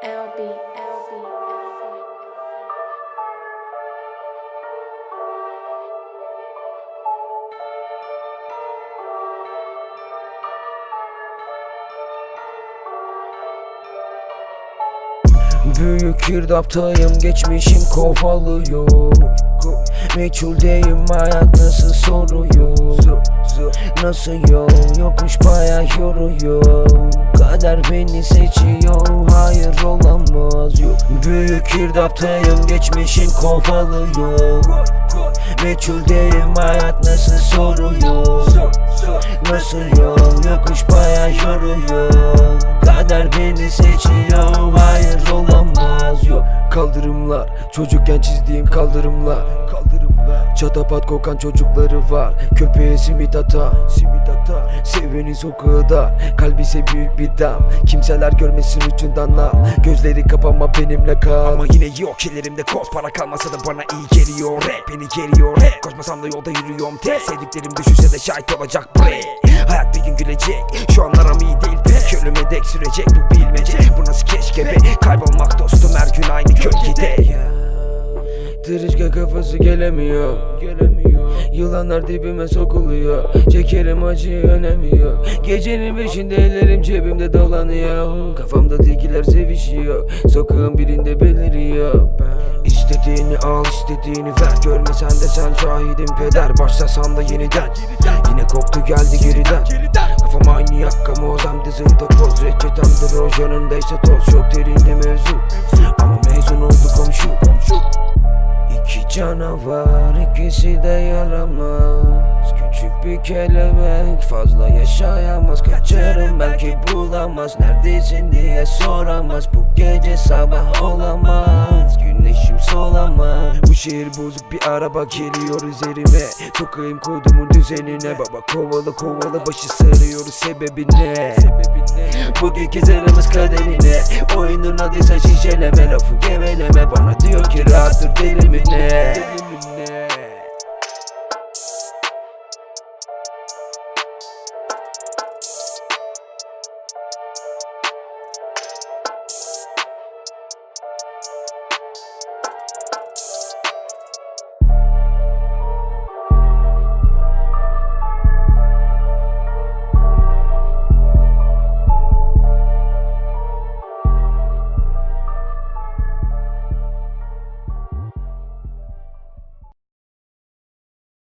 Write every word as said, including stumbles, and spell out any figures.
L B, L B, L B. Büyük girdaptayım, geçmişim kovalıyor. Meçhuldeyim, hayat nasıl soruyor. Nasıl yol yokmuş, baya yoruyor. Kader beni seçiyor, hayır olamaz yok. Büyük girdaptayım, geçmişim kovalıyor. Meçhuldeyim, hayat nasıl soruyor. Nasıl yol yokmuş, baya yoruyor. Kader beni seçiyor, hayır olamaz yok. Kaldırımlar, çocukken çizdiğim kaldırımlar. Kaldırımlar, çatapat kokan çocukları var. Köpeğe simit ata, simit ata. Seveni sokağıda, kalbi ise büyük bir dam. Kimseler görmesin ucundan al. Gözleri kapama, benimle kal. Ama yine yok ellerimde koz, para kalmasa da bana iyi geliyor. Rap beni geriyor hep, koşmasam da yolda yürüyorum tek. Sevdiklerim düşürse de şahit olacak bre. Hayat bir gün gülecek, şu anlarım iyi değil pek. Ölüme dek sürecek bu bilmece, bu nasıl keşke be. Kaybolmak dostum, her gün aynı gölgede. Tırışka kafası gelemiyor, gelemiyor. Yılanlar dibime sokuluyor. Çekerim acıyı, önemiyor. Gecenin beşinde ellerim cebimde dolanıyor. Kafamda tilkiler sevişiyor. Sokağın birinde beliriyor. İstediğini al, istediğini ver. Görmesen de sen şahidim peder. Başlasam da yeniden, yine koptu geldi geriden. Kafam aynı yakka moz, hem de zırta poz. Reçetemdir o, yanındaysa toz. Çok derinde mevzu, ama mezun oldu komşu. İki canavar, ikisi de yaramaz. Küçük bir kelebek, fazla yaşayamaz. Kaçarım belki bulamaz, neredesin diye soramaz. Bu gece sabah olamaz, güneşim solamaz. Bu şehir bozuk, bir araba geliyor üzerime. Sokayım kodumun düzenine. Baba kovalı kovalı, başı sarıyoruz, sebebi ne? Bugünkü zarımız kaderine. Oyunun adıysa şişeleme, lafı geveleme. Bana diyor ki rahat dur, deli mi ne?